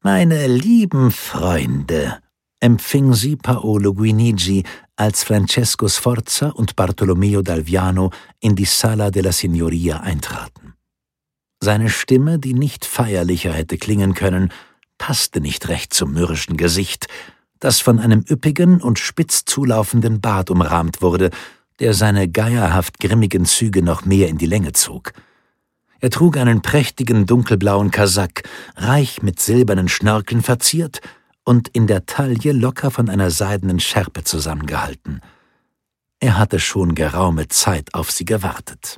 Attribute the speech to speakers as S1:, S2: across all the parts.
S1: »Meine lieben Freunde«, empfing sie Paolo Guinigi, als Francesco Sforza und Bartolomeo d'Alviano in die Sala della Signoria eintraten. Seine Stimme, die nicht feierlicher hätte klingen können, passte nicht recht zum mürrischen Gesicht, das von einem üppigen und spitz zulaufenden Bart umrahmt wurde, der seine geierhaft grimmigen Züge noch mehr in die Länge zog. Er trug einen prächtigen dunkelblauen Kasack, reich mit silbernen Schnörkeln verziert und in der Taille locker von einer seidenen Schärpe zusammengehalten. Er hatte schon geraume Zeit auf sie gewartet.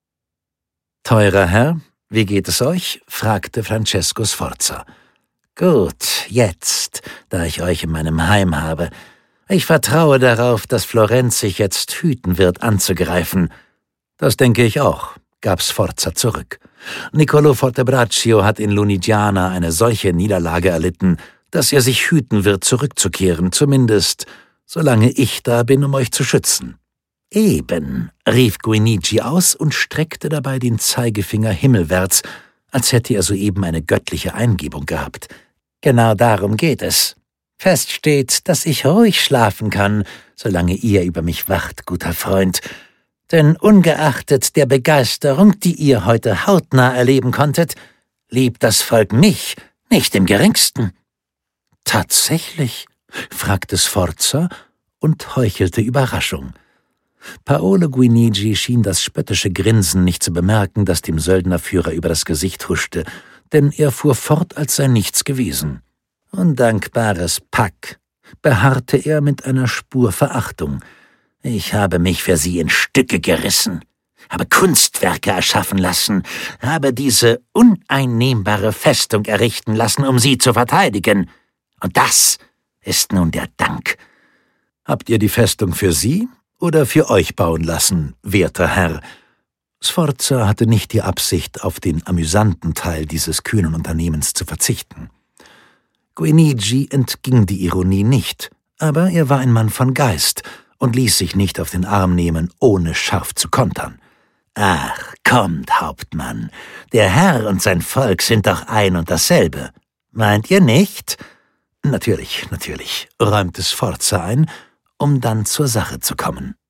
S1: »Teurer Herr, wie geht es euch?« fragte Francesco Sforza. »Gut, jetzt, da ich euch in meinem Heim habe. Ich vertraue darauf, dass Florenz sich jetzt hüten wird, anzugreifen.« »Das denke ich auch«, gab Sforza zurück. »Niccolò Fortebraccio hat in Lunigiana eine solche Niederlage erlitten, dass er sich hüten wird, zurückzukehren, zumindest solange ich da bin, um euch zu schützen.« »Eben«, rief Guinigi aus und streckte dabei den Zeigefinger himmelwärts, als hätte er soeben eine göttliche Eingebung gehabt. »Genau darum geht es. Fest steht, dass ich ruhig schlafen kann, solange ihr über mich wacht, guter Freund. Denn ungeachtet der Begeisterung, die ihr heute hautnah erleben konntet, liebt das Volk mich nicht im geringsten.« »Tatsächlich?« fragte Sforza und heuchelte Überraschung. Paolo Guinigi schien das spöttische Grinsen nicht zu bemerken, das dem Söldnerführer über das Gesicht huschte, denn er fuhr fort, als sei nichts gewesen. »Undankbares Pack«, beharrte er mit einer Spur Verachtung. »Ich habe mich für sie in Stücke gerissen, habe Kunstwerke erschaffen lassen, habe diese uneinnehmbare Festung errichten lassen, um sie zu verteidigen. Und das ist nun der Dank.« »Habt ihr die Festung für sie oder für euch bauen lassen, werter Herr?« Sforza hatte nicht die Absicht, auf den amüsanten Teil dieses kühnen Unternehmens zu verzichten. Guinigi entging die Ironie nicht, aber er war ein Mann von Geist und ließ sich nicht auf den Arm nehmen, ohne scharf zu kontern. »Ach, kommt, Hauptmann, der Herr und sein Volk sind doch ein und dasselbe. Meint ihr nicht?« »Natürlich«, räumte Sforza ein, um dann zur Sache zu kommen.